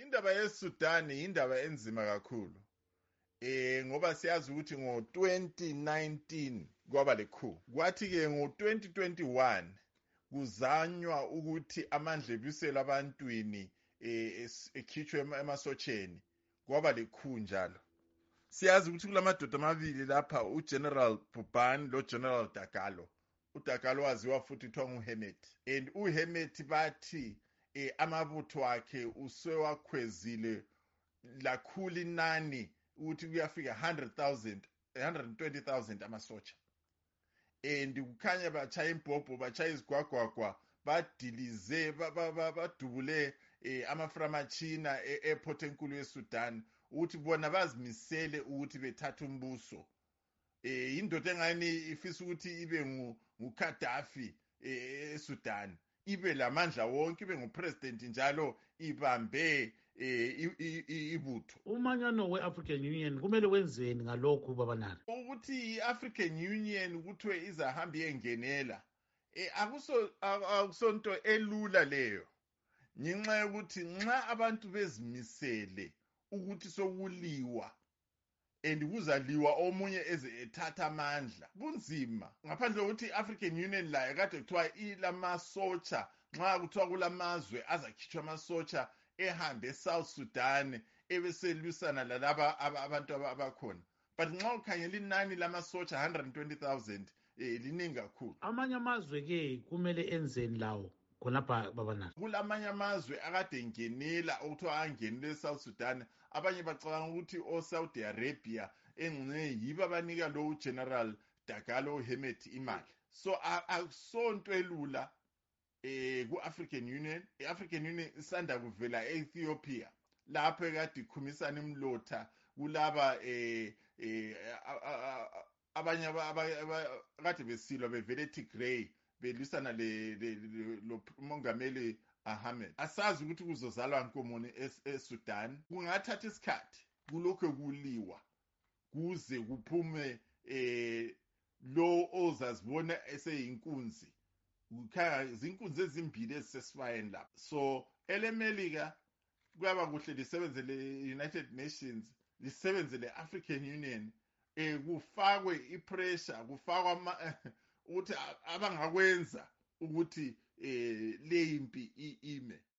Indaba yeSudan indaba enzima kakhulu. Ngoba siyazi ukuthi ngo-2019 kwaba le coup. Kwathi ke ngo-2021 kuzanywa ukuthi amandla ebiselwe abantwini ekhishwe emasotsheni. Kwaba le coup njalo. Siyazi ukuthi kulamadoda amabili lapha uGeneral Bubani loGeneral Dagalo. uDagalo waziwa futhi kuthiwa nguHemmet. And uHemmet bathi amabutho akhe usewakhwezile lakhulu inani ukuthi kuyafika 120,000 amasotsha. And kukhanya bachaya imbhobho, bachaya izigwagwagwa, badilize badubule amaframachina e-airport enkulu yeSudan ukuthi bona bazimisele ukuthi bethathe umbuso. Indoda engani ifisa ukuthi ibe nguKaddafi eSudan, ibe lamandla wonke, ibe ngupresident njalo ibambe ibutho. Umanyano we-African Union kumele wenzeni ngalokhu babanani? Ukuthi i-African Union kuthiwe izahamba iyengenela akusonto elula leyo, ngenxa yokuthi nxa abantu bezimisele ukuthi sokuliwa and kuzaliwa omunye eze ethatha amandla kunzima. Ngaphandle kokuthi i-African Union layo kade kuthiwa ilamasotsha, nxa kuthiwa kulamazwe azakhitshwa amasotsha ehambe eSouth Sudan ebeselwisana lalaba abantu abakhona. But nxa ukhangela inani lamasotsha 120,000 liningi kakhulu. Amanye amazwe ke kumele enzeni lawo khonapha babanani? Kulamanye amazwe akade ngenela okuthiwa angenele eSouth Sudan. Abanye bacabanga ukuthi oSaudi Arabia engxe yibo abanika lo uGeneral Dagalo uHemmet imali. So akusonto elula ku-African Union. I-African Union isanda kuvela e-Ethiopia lapho ekade ikhumisana imlotha kulaba abanye kade besilwa bevele eTigray belwisana lo mongameli Ahmed. Asazi ukuthi kuzozalwa nkomoni eSudan. Kungathatha isikhathi kulokho kuliwa kuze kuphume lo ozazibona eseyinkunzi. Kukhanya izinkunzi ezimbili ezisesifayeni lapha. So elemelika kwaba kuhle lisebenze le-United Nations, lisebenze le-African Union, kufakwe ipressure, kufakwa ukuthi abangakwenza ukuthi le impi ime.